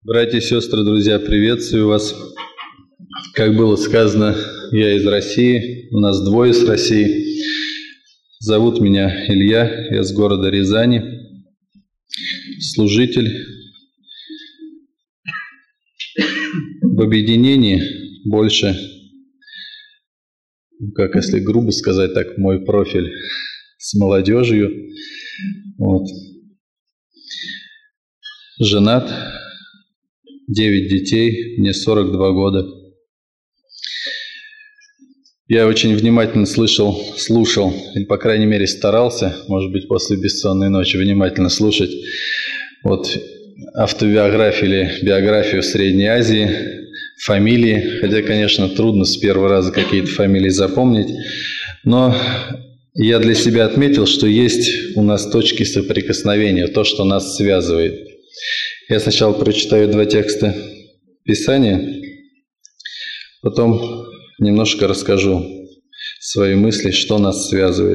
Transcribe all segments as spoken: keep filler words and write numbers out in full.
Братья и сестры, друзья, приветствую вас. Как было сказано, я из России, у нас двое с России. Зовут меня Илья, я с города Рязани, служитель. В объединении больше, как если грубо сказать, так мой профиль с молодежью. Вот. Женат. Девять детей, мне сорок два года. Я очень внимательно слышал, слушал, или, по крайней мере, старался, может быть, после бессонной ночи, внимательно слушать вот автобиографию или биографию Средней Азии, фамилии, хотя, конечно, трудно с первого раза какие-то фамилии запомнить, но я для себя отметил, что есть у нас точки соприкосновения, то, что нас связывает. Я сначала прочитаю два текста Писания, потом немножко расскажу свои мысли, что нас связывает.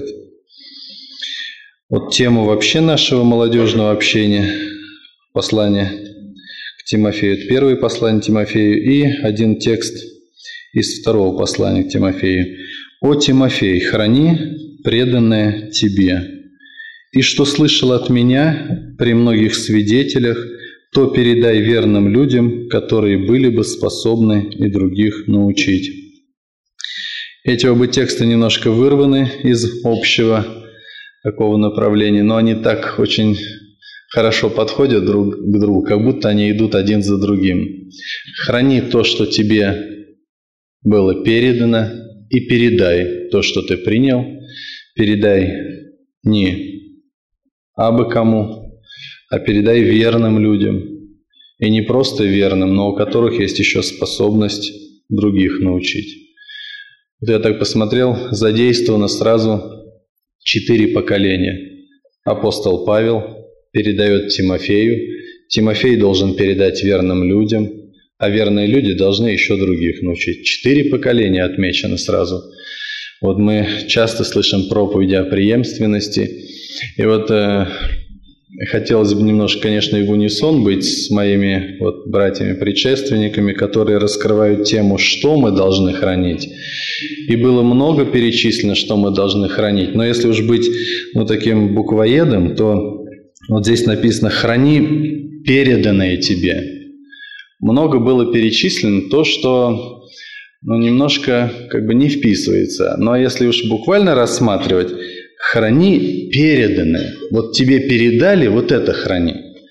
Вот тему вообще нашего молодежного общения, послание к Тимофею, первое послание Тимофею и один текст из второго послания к Тимофею. «О Тимофей, храни преданное тебе, и что слышал от меня при многих свидетелях, то передай верным людям, которые были бы способны и других научить». Эти оба текста немножко вырваны из общего такого направления, но они так очень хорошо подходят друг к другу, как будто они идут один за другим. Храни то, что тебе было передано, и передай то, что ты принял. Передай не абы кому, а передай верным людям. И не просто верным, но у которых есть еще способность других научить. Вот я так посмотрел, задействовано сразу четыре поколения. Апостол Павел передает Тимофею, Тимофей должен передать верным людям, а верные люди должны еще других научить. Четыре поколения отмечены сразу. Вот мы часто слышим проповеди о преемственности, и вот э, хотелось бы немножко, конечно, и в унисон быть с моими вот братьями-предшественниками, которые раскрывают тему, что мы должны хранить. И было много перечислено, что мы должны хранить. Но если уж быть ну, таким буквоедом, то вот здесь написано «храни переданное тебе». Много было перечислено то, что ну, немножко как бы не вписывается. Но если уж буквально рассматривать, храни переданное. Вот тебе передали, вот это храни.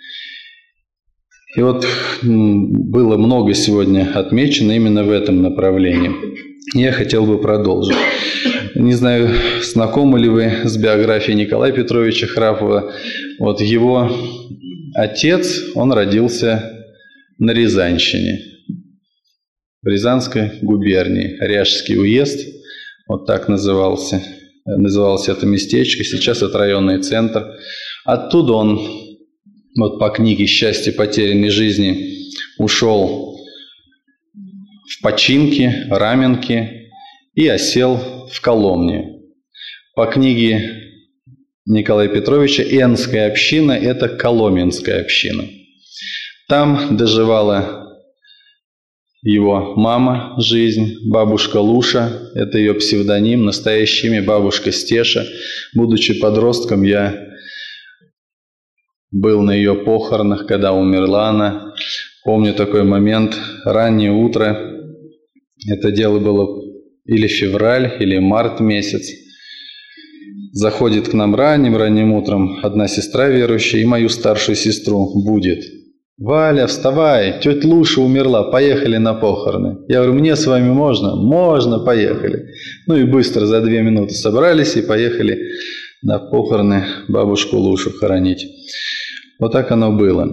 И вот было много сегодня отмечено именно в этом направлении. Я хотел бы продолжить. Не знаю, знакомы ли вы с биографией Николая Петровича Храпова. Вот его отец, он родился на Рязанщине, в Рязанской губернии, Ряжский уезд, вот так назывался. Называлось это местечко, сейчас это районный центр. Оттуда он, вот по книге «Счастье потерянной жизни», ушел в починки, раменки и осел в Коломне. По книге Николая Петровича Энская община – это Коломенская община. Там доживала его мама жизнь, бабушка Луша, это ее псевдоним, настоящее имя бабушка Стеша. Будучи подростком, я был на ее похоронах, когда умерла она. Помню такой момент, раннее утро, это дело было или февраль, или март месяц. Заходит к нам ранним-ранним утром одна сестра верующая и мою старшую сестру будет. «Валя, вставай, тетя Луша умерла, поехали на похороны». Я говорю, мне с вами можно? Можно, поехали. Ну и быстро за две минуты собрались и поехали на похороны бабушку Лушу хоронить. Вот так оно было.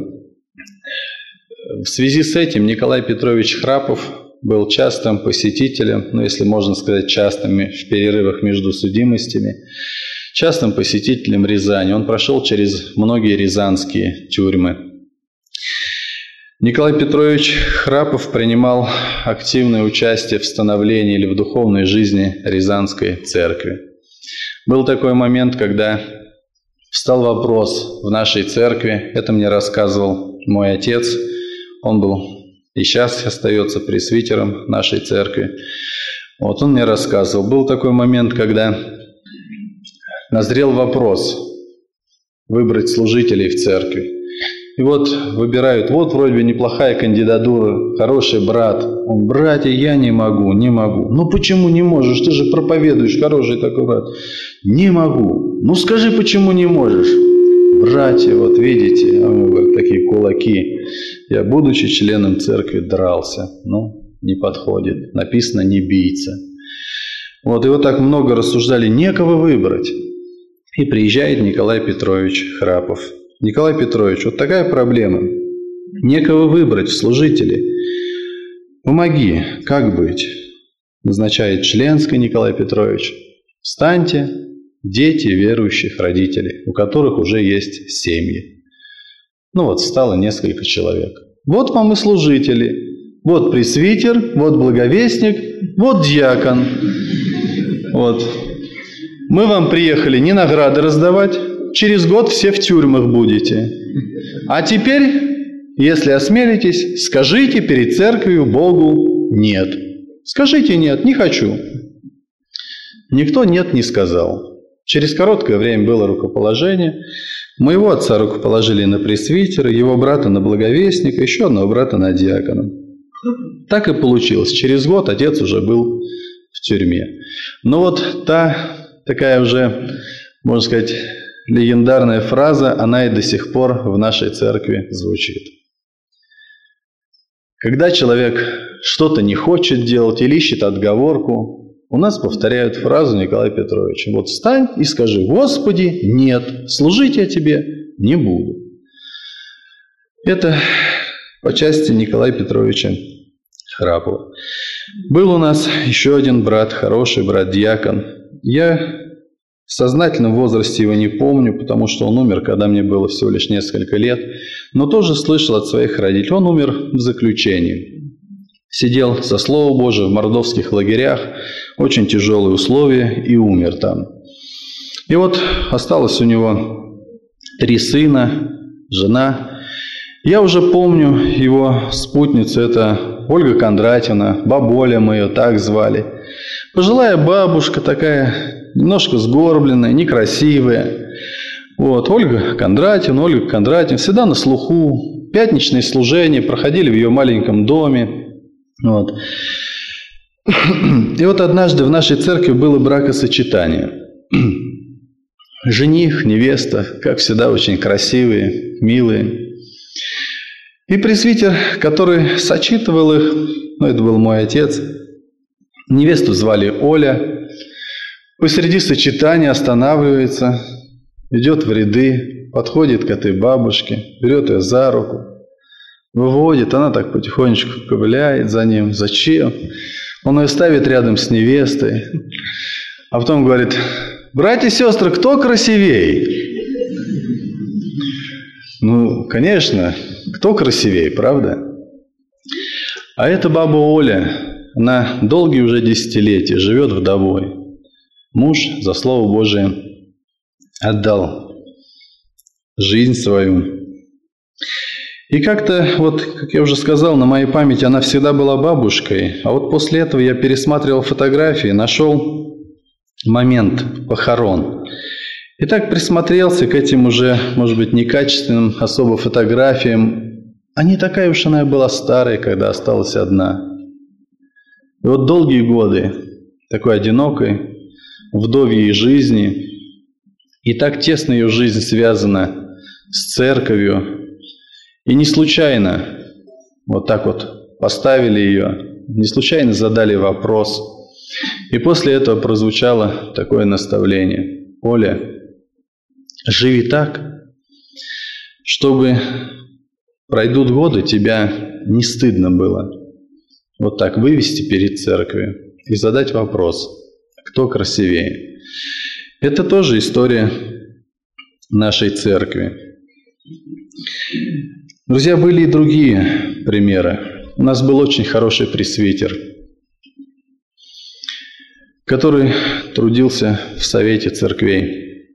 В связи с этим Николай Петрович Храпов был частым посетителем, ну если можно сказать частым в перерывах между судимостями, частым посетителем Рязани. Он прошел через многие рязанские тюрьмы. Николай Петрович Храпов принимал активное участие в становлении или в духовной жизни Рязанской церкви. Был такой момент, когда встал вопрос в нашей церкви, это мне рассказывал мой отец, он был и сейчас остается пресвитером нашей церкви. Вот он мне рассказывал, был такой момент, когда назрел вопрос выбрать служителей в церкви. И вот выбирают, вот вроде бы неплохая кандидатура, хороший брат. Он, братья, я не могу, не могу. Ну почему не можешь? Ты же проповедуешь, хороший такой брат. Не могу. Ну скажи, почему не можешь? Братья, вот видите, он говорит, такие кулаки. Я, будучи членом церкви, дрался. Ну, не подходит. Написано, не бийся. Вот, и вот так много рассуждали, некого выбрать. И приезжает Николай Петрович Храпов. Николай Петрович, вот такая проблема. Некого выбрать в служители. Помоги, как быть? Назначает Членский Николай Петрович. Встаньте, дети верующих родителей, у которых уже есть семьи. Ну вот, стало несколько человек. Вот вам и служители. Вот пресвитер, вот благовестник, вот диакон. Вот. Мы вам приехали не награды раздавать. Через год все в тюрьмах будете. А теперь, если осмелитесь, скажите перед церковью Богу «нет». Скажите «нет», не хочу. Никто «нет» не сказал. Через короткое время было рукоположение. Моего отца рукоположили на пресвитера, его брата на благовестника, еще одного брата на диакона. Так и получилось. Через год отец уже был в тюрьме. Но вот та такая уже, можно сказать, легендарная фраза, она и до сих пор в нашей церкви звучит. Когда человек что-то не хочет делать или ищет отговорку, у нас повторяют фразу Николая Петровича. Вот встань и скажи: «Господи, нет, служить я тебе не буду». Это по части Николая Петровича Храпова. Был у нас еще один брат, хороший брат-диакон. Я в сознательном возрасте его не помню, потому что он умер, когда мне было всего лишь несколько лет, но тоже слышал от своих родителей. Он умер в заключении. Сидел со Слова Божия в мордовских лагерях, очень тяжелые условия, и умер там. И вот осталось у него три сына, жена. Я уже помню его спутницу, это Ольга Кондратьевна, бабуля мы ее так звали. Пожилая бабушка такая, немножко сгорбленная, некрасивая. Вот, Ольга Кондратьевна, Ольга Кондратьевна, всегда на слуху. Пятничные служения проходили в ее маленьком доме. Вот. И вот однажды в нашей церкви было бракосочетание. Жених, невеста, как всегда, очень красивые, милые. И пресвитер, который сочетывал их, ну, это был мой отец, невесту звали Оля, посреди сочетания останавливается, идет в ряды, подходит к этой бабушке, берет ее за руку, выводит, она так потихонечку ковыляет за ним. Зачем? Он ее ставит рядом с невестой, а потом говорит: «Братья и сестры, кто красивей?» Ну, конечно, кто красивее, правда? А эта баба Оля, она долгие уже десятилетия живет вдовой. Муж за Слово Божие отдал жизнь свою. И как-то, вот, как я уже сказал, на моей памяти она всегда была бабушкой. А вот после этого я пересматривал фотографии, нашел момент похорон. И так присмотрелся к этим уже, может быть, некачественным особо фотографиям. А не такая уж она была старая, когда осталась одна. И вот долгие годы такой одинокой, вдовьей жизни, и так тесно ее жизнь связана с церковью. И не случайно вот так вот поставили ее, не случайно задали вопрос. И после этого прозвучало такое наставление: «Оля, живи так, чтобы пройдут годы, тебя не стыдно было вот так вывести перед церковью и задать вопрос: кто красивее?» Это тоже история нашей церкви. Друзья, были и другие примеры. У нас был очень хороший пресвитер, который трудился в Совете церквей.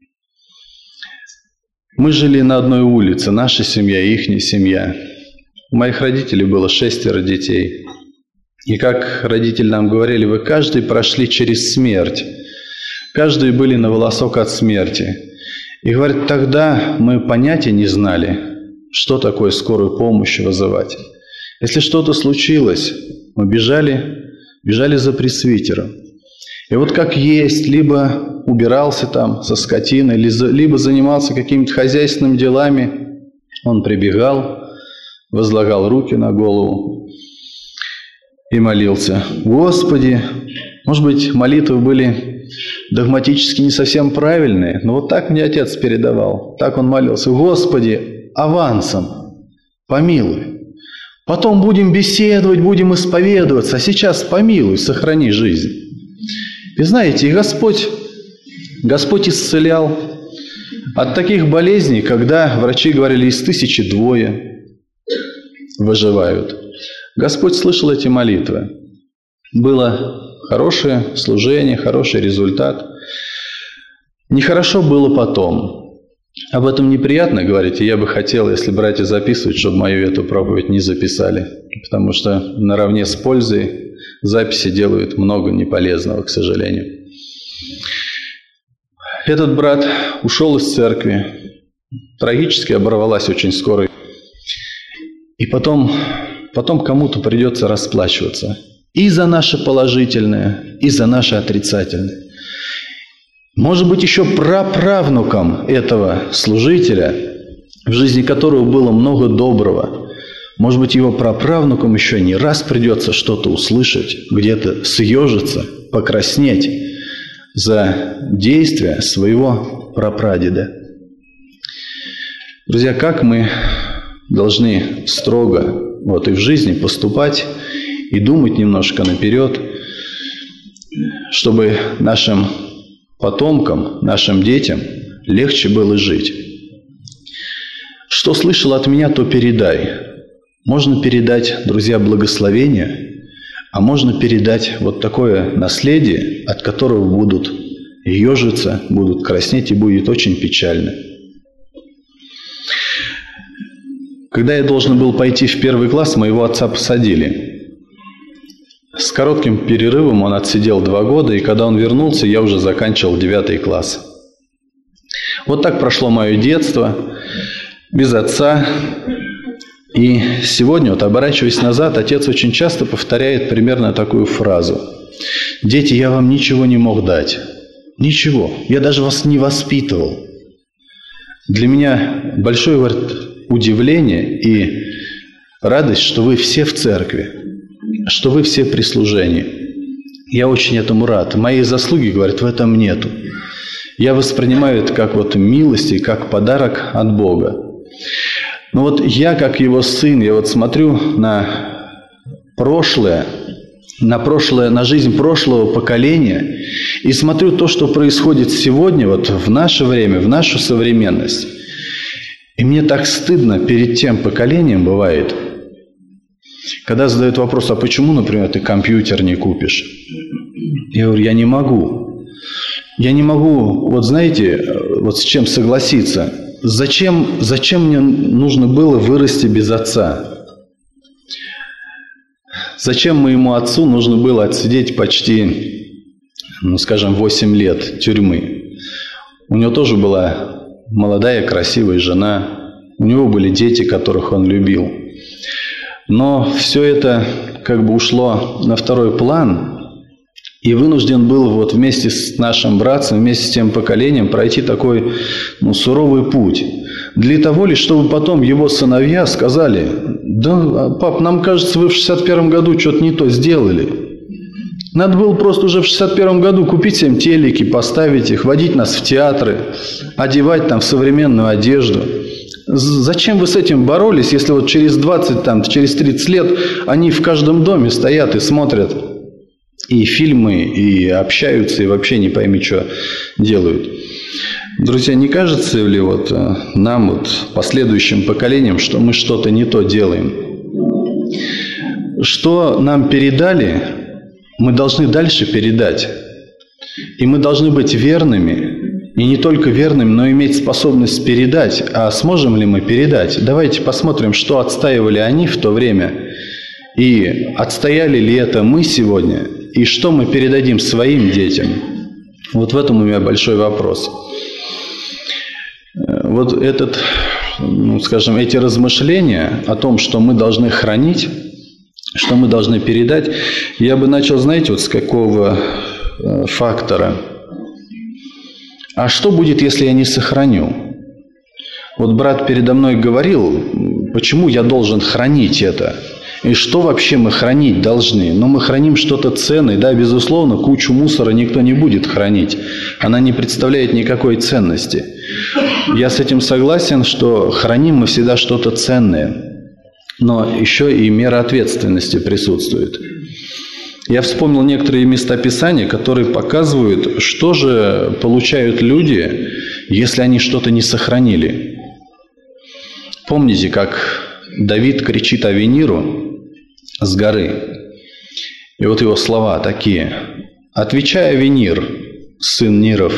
Мы жили на одной улице, наша семья и ихняя семья. У моих родителей было шестеро детей. И как родители нам говорили, вы каждый прошли через смерть. Каждый были на волосок от смерти. И говорят, тогда мы понятия не знали, что такое скорую помощь вызывать. Если что-то случилось, мы бежали, бежали за пресвитером. И вот как есть, либо убирался там со скотиной, либо занимался какими-то хозяйственными делами, он прибегал, возлагал руки на голову и молился. Господи, может быть, молитвы были догматически не совсем правильные, но вот так мне отец передавал. Так он молился. Господи, авансом помилуй. Потом будем беседовать, будем исповедоваться, а сейчас помилуй, сохрани жизнь. И знаете, и Господь, Господь исцелял от таких болезней, когда врачи говорили, из тысячи двое выживают. Господь слышал эти молитвы. Было хорошее служение, хороший результат. Нехорошо было потом. Об этом неприятно говорить, и я бы хотел, если братья записывают, чтобы мою эту проповедь не записали. Потому что наравне с пользой записи делают много неполезного, к сожалению. Этот брат ушел из церкви. Трагически оборвалась очень скоро. И потом, потом кому-то придется расплачиваться. И за наше положительное, и за наше отрицательное. Может быть, еще праправнуком этого служителя, в жизни которого было много доброго, может быть, его праправнукам еще не раз придется что-то услышать, где-то съежиться, покраснеть за действия своего прапрадеда. Друзья, как мы должны строго вот и в жизни поступать и думать немножко наперед, чтобы нашим потомкам, нашим детям легче было жить. Что слышал от меня, то передай. Можно передать, друзья, благословение, а можно передать вот такое наследие, от которого будут ежиться, будут краснеть и будет очень печально. Когда я должен был пойти в первый класс, моего отца посадили. С коротким перерывом он отсидел два года, и когда он вернулся, я уже заканчивал девятый класс. Вот так прошло мое детство, без отца. И сегодня, вот оборачиваясь назад, отец очень часто повторяет примерно такую фразу. «Дети, я вам ничего не мог дать. Ничего. Я даже вас не воспитывал». Для меня большое, говорит, удивление и радость, что вы все в церкви, что вы все при служении. Я очень этому рад. Моей заслуги, говорит, в этом нету. Я воспринимаю это как вот милость и как подарок от Бога. Но вот я, как его сын, я вот смотрю на прошлое, на прошлое, на жизнь прошлого поколения и смотрю то, что происходит сегодня, вот в наше время, в нашу современность. И мне так стыдно перед тем поколением бывает, когда задают вопрос, а почему, например, ты компьютер не купишь? Я говорю, я не могу. Я не могу, вот знаете, вот с чем согласиться. Зачем, зачем мне нужно было вырасти без отца? Зачем моему отцу нужно было отсидеть почти, ну, скажем, восемь лет тюрьмы? У него тоже была молодая, красивая жена. У него были дети, которых он любил. Но все это как бы ушло на второй план, и вынужден был вот вместе с нашим братцем, вместе с тем поколением пройти такой ну, суровый путь. Для того лишь, чтобы потом его сыновья сказали, да, пап, нам кажется, вы в шестьдесят первом году что-то не то сделали. Надо было просто уже в шестьдесят первом году купить всем телеки, поставить их, водить нас в театры, одевать там в современную одежду. Зачем вы с этим боролись, если вот через двадцать, там, через тридцать лет они в каждом доме стоят и смотрят и фильмы, и общаются, и вообще не пойми, что делают. Друзья, не кажется ли вот нам, вот, последующим поколениям, что мы что-то не то делаем? Что нам передали, мы должны дальше передать. И мы должны быть верными И не только верными, но иметь способность передать. А сможем ли мы передать? Давайте посмотрим, что отстаивали они в то время. И отстояли ли это мы сегодня? И что мы передадим своим детям? Вот в этом у меня большой вопрос. Вот этот, ну, скажем, эти размышления о том, что мы должны хранить, что мы должны передать, я бы начал, знаете, вот с какого фактора. А что будет, если я не сохраню? Вот брат передо мной говорил, почему я должен хранить это? И что вообще мы хранить должны? Но мы храним что-то ценное, да, безусловно, кучу мусора никто не будет хранить. Она не представляет никакой ценности. Я с этим согласен, что храним мы всегда что-то ценное. Но еще и мера ответственности присутствует. Я вспомнил некоторые места Писания, которые показывают, что же получают люди, если они что-то не сохранили. Помните, как Давид кричит Авениру с горы? И вот его слова такие. «Отвечай, Авенир, сын Ниров,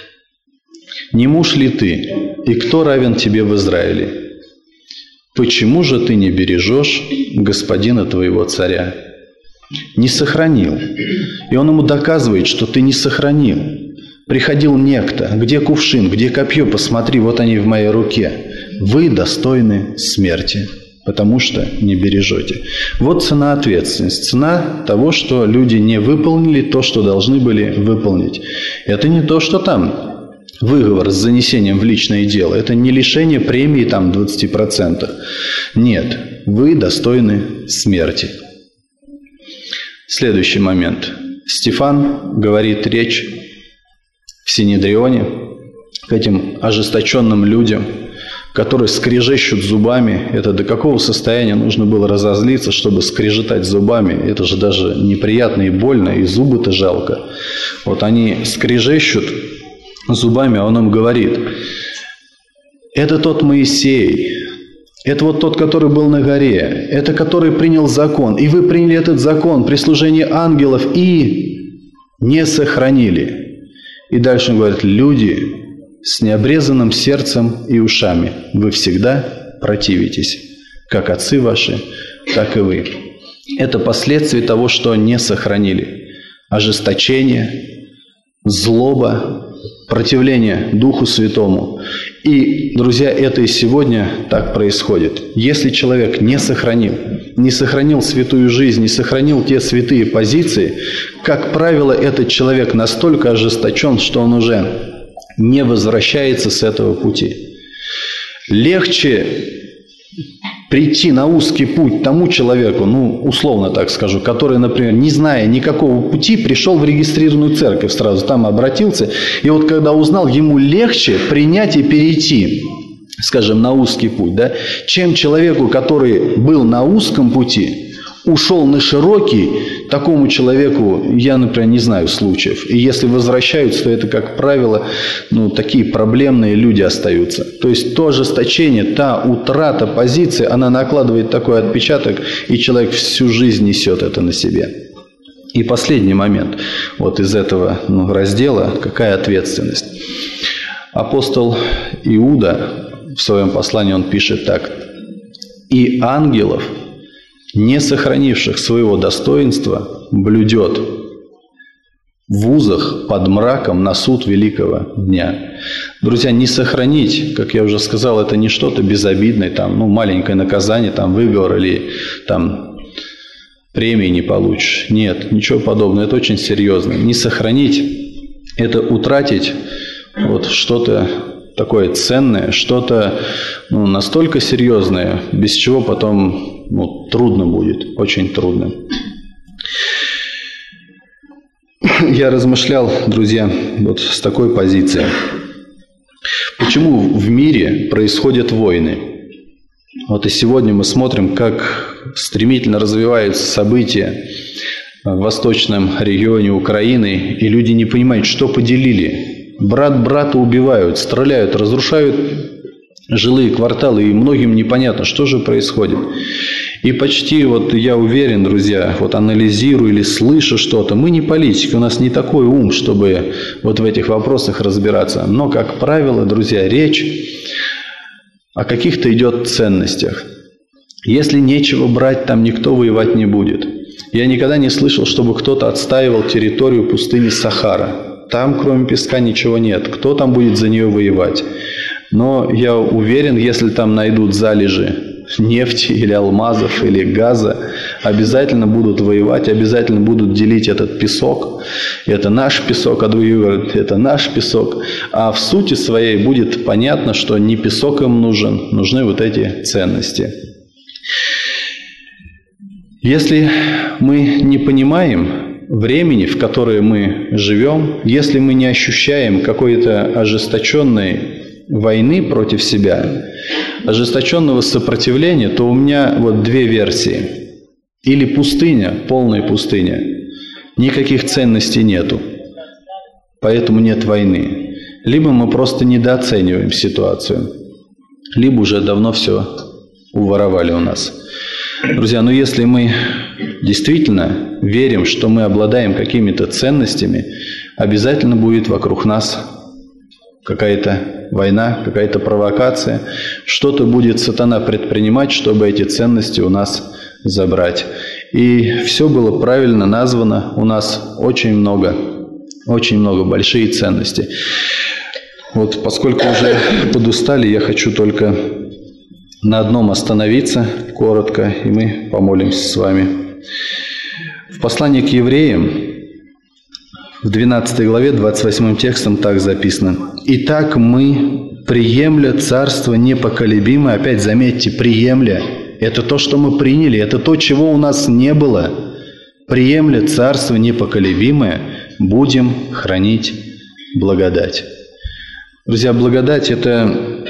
не муж ли ты, и кто равен тебе в Израиле? Почему же ты не бережешь господина твоего царя?» Не сохранил. И он ему доказывает, что ты не сохранил. Приходил некто. Где кувшин, где копье? Посмотри, вот они в моей руке. Вы достойны смерти, потому что не бережете. Вот цена ответственности. Цена того, что люди не выполнили то, что должны были выполнить. Это не то, что там выговор с занесением в личное дело. Это не лишение премии там двадцать процентов. Нет, вы достойны смерти. Следующий момент. Стефан говорит речь в Синедрионе к этим ожесточенным людям, которые скрежещут зубами. Это до какого состояния нужно было разозлиться, чтобы скрежетать зубами? Это же даже неприятно и больно, и зубы-то жалко. Вот они скрежещут зубами, а он им говорит: это тот Моисей, это вот тот, который был на горе, это который принял закон, и вы приняли этот закон при служении ангелов и не сохранили. И дальше он говорит: люди с необрезанным сердцем и ушами, вы всегда противитесь, как отцы ваши, так и вы. Это последствия того, что не сохранили. Ожесточение, злоба, противление Духу Святому. И, друзья, это и сегодня так происходит. Если человек не сохранил, не сохранил святую жизнь, не сохранил те святые позиции, как правило, этот человек настолько ожесточен, что он уже не возвращается с этого пути. Легче прийти на узкий путь тому человеку, ну, условно так скажу, который, например, не зная никакого пути, пришел в регистрированную церковь сразу, там обратился, и вот когда узнал, ему легче принять и перейти, скажем, на узкий путь, да, чем человеку, который был на узком пути, ушел на широкий. Такому человеку я, например, не знаю случаев. И если возвращаются, то это, как правило, ну, такие проблемные люди остаются. То есть то ожесточение, та утрата позиции, она накладывает такой отпечаток, и человек всю жизнь несет это на себе. И последний момент вот из этого, ну, раздела, какая ответственность. Апостол Иуда в своем послании он пишет так: «И ангелов, не сохранивших своего достоинства, блюдет в узах под мраком на суд великого дня». Друзья, не сохранить, как я уже сказал, это не что-то безобидное, там, ну, маленькое наказание, там, выговор или там, премии не получишь. Нет, ничего подобного, это очень серьезно. Не сохранить – это утратить вот что-то такое ценное, что-то, ну, настолько серьезное, без чего потом, ну, трудно будет, очень трудно. Я размышлял, друзья, вот с такой позиции. Почему в мире происходят войны? Вот и сегодня мы смотрим, как стремительно развиваются события в восточном регионе Украины, и люди не понимают, что поделили. Брат брата убивают, стреляют, разрушают жилые кварталы, и многим непонятно, что же происходит. И почти, вот я уверен, друзья, вот анализирую или слышу что-то, мы не политики, у нас не такой ум, чтобы вот в этих вопросах разбираться. Но, как правило, друзья, речь о каких-то идет ценностях. Если нечего брать, там никто воевать не будет. Я никогда не слышал, чтобы кто-то отстаивал территорию пустыни Сахара. Там, кроме песка, ничего нет. Кто там будет за нее воевать? Но я уверен, если там найдут залежи нефти или алмазов или газа, обязательно будут воевать, обязательно будут делить этот песок. Это наш песок, а другие говорят, это наш песок. А в сути своей будет понятно, что не песок им нужен, нужны вот эти ценности. Если мы не понимаем времени, в которое мы живем, если мы не ощущаем какой-то ожесточенной войны против себя, ожесточенного сопротивления, то у меня вот две версии. Или пустыня, полная пустыня, никаких ценностей нету, поэтому нет войны. Либо мы просто недооцениваем ситуацию, либо уже давно все уворовали у нас. Друзья, ну если мы действительно верим, что мы обладаем какими-то ценностями, обязательно будет вокруг нас какая-то война, какая-то провокация, что-то будет сатана предпринимать, чтобы эти ценности у нас забрать. И все было правильно названо, у нас очень много, очень много, большие ценности. Вот поскольку уже подустали, я хочу только на одном остановиться коротко, и мы помолимся с вами. В послании к евреям, в двенадцатой главе, двадцать восьмым текстом так записано. «Итак мы, приемля царство непоколебимое», опять заметьте, приемля, это то, что мы приняли, это то, чего у нас не было. «Приемля царство непоколебимое, будем хранить благодать». Друзья, благодать – это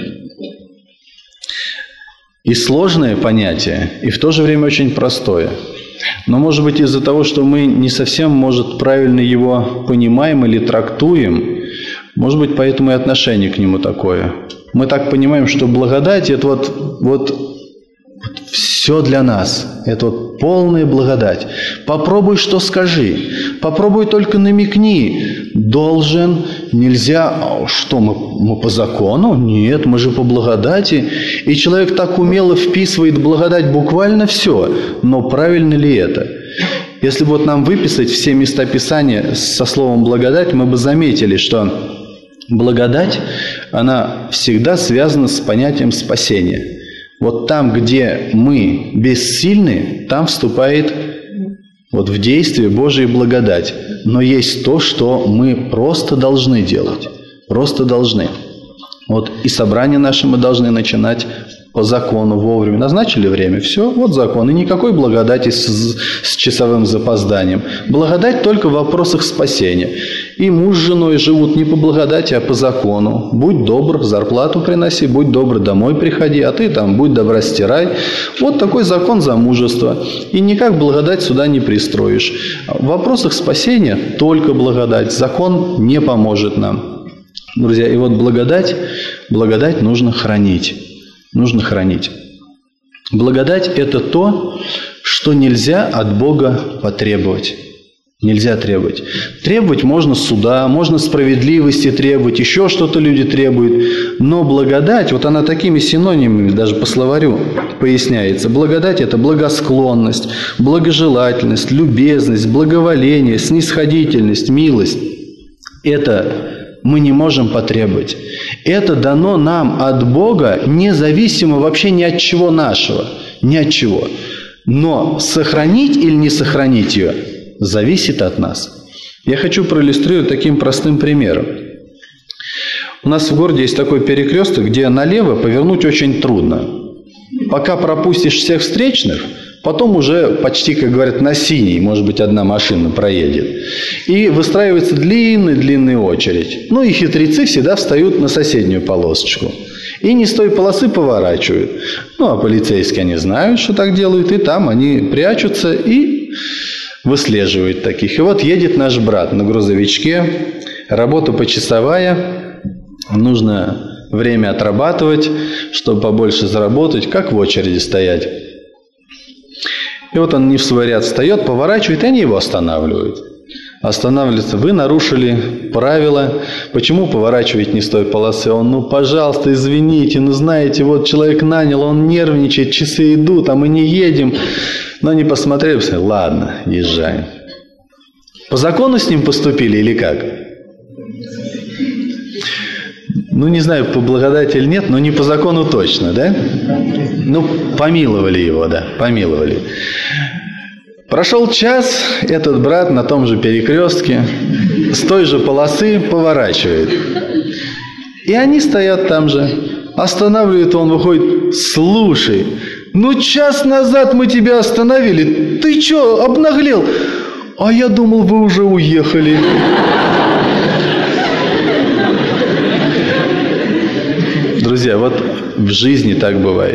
и сложное понятие, и в то же время очень простое. Но, может быть, из-за того, что мы не совсем, может, правильно его понимаем или трактуем, может быть, поэтому и отношение к нему такое. Мы так понимаем, что благодать – это вот, вот, вот все для нас. Это вот полная благодать. Попробуй, что скажи. Попробуй, только намекни. Должен, нельзя. Что, мы, мы по закону? Нет, мы же по благодати. И человек так умело вписывает в благодать буквально все. Но правильно ли это? Если вот нам выписать все места Писания со словом «благодать», мы бы заметили, что благодать, она всегда связана с понятием спасения. Вот там, где мы бессильны, там вступает вот в действие Божия благодать. Но есть то, что мы просто должны делать. Просто должны. Вот и собрание наше мы должны начинать по закону вовремя. Назначили время, все, вот закон. И никакой благодати с, с часовым запозданием. Благодать только в вопросах спасения. И муж с женой живут не по благодати, а по закону. Будь добр, зарплату приноси, будь добр, домой приходи, а ты там будь добра, стирай. Вот такой закон замужества. И никак благодать сюда не пристроишь. В вопросах спасения только благодать. Закон не поможет нам. Друзья, и вот благодать, благодать нужно хранить. Нужно хранить. Благодать – это то, что нельзя от Бога потребовать. Нельзя требовать. Требовать можно суда, можно справедливости требовать, еще что-то люди требуют. Но благодать, вот она такими синонимами, даже по словарю поясняется. Благодать – это благосклонность, благожелательность, любезность, благоволение, снисходительность, милость. Это мы не можем потребовать. Это дано нам от Бога, независимо вообще ни от чего нашего. Ни от чего. Но сохранить или не сохранить ее зависит от нас. Я хочу проиллюстрировать таким простым примером. У нас в городе есть такой перекресток, где налево повернуть очень трудно. Пока пропустишь всех встречных, потом уже почти, как говорят, на синий, может быть, одна машина проедет. И выстраивается длинная-длинная очередь. Ну и хитрецы всегда встают на соседнюю полосочку. И не с той полосы поворачивают. Ну, а полицейские, они знают, что так делают, и там они прячутся и выслеживают таких. И вот едет наш брат на грузовичке, работа почасовая, нужно время отрабатывать, чтобы побольше заработать, как в очереди стоять. И вот он не в свой ряд встает, поворачивает, и они его останавливают. Останавливаются. Вы нарушили правила. Почему поворачивать не с той полосы? Он, ну, пожалуйста, извините, ну, знаете, вот человек нанял, он нервничает, часы идут, а мы не едем. Но они посмотрели, сказали, ладно, езжаем. По закону с ним поступили или как? Ну, не знаю, по благодати или нет, но не по закону точно, да? Ну, помиловали его, да, помиловали. Прошел час, этот брат на том же перекрестке с той же полосы поворачивает. И они стоят там же. Останавливает, он выходит, слушай, ну час назад мы тебя остановили, ты что, обнаглел? А я думал, вы уже уехали. Друзья, вот в жизни так бывает.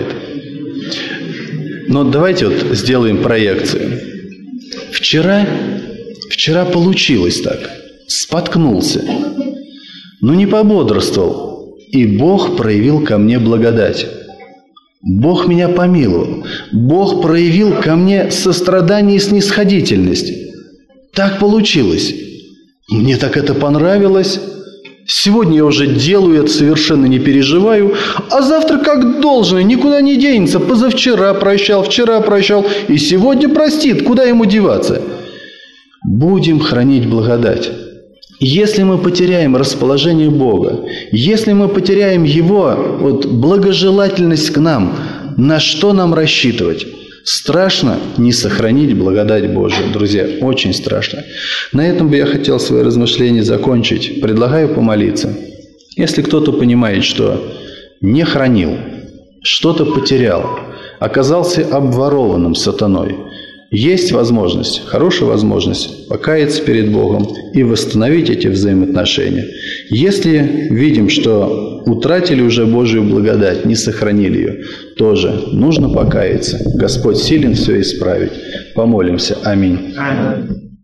Но давайте вот сделаем проекцию. Вчера, вчера получилось так. Споткнулся. Но не пободрствовал. И Бог проявил ко мне благодать. Бог меня помиловал. Бог проявил ко мне сострадание и снисходительность. Так получилось. Мне так это понравилось. Сегодня я уже делаю это, совершенно не переживаю. А завтра как должно, никуда не денется. Позавчера прощал, вчера прощал. И сегодня простит. Куда ему деваться? Будем хранить благодать. Если мы потеряем расположение Бога, если мы потеряем Его вот, благожелательность к нам, на что нам рассчитывать? Страшно не сохранить благодать Божию, друзья, очень страшно. На этом бы я хотел свои размышления закончить. Предлагаю помолиться. Если кто-то понимает, что не хранил, что-то потерял, оказался обворованным сатаной, есть возможность, хорошая возможность покаяться перед Богом и восстановить эти взаимоотношения. Если видим, что утратили уже Божию благодать, не сохранили ее, тоже нужно покаяться. Господь силен все исправить. Помолимся. Аминь. Аминь.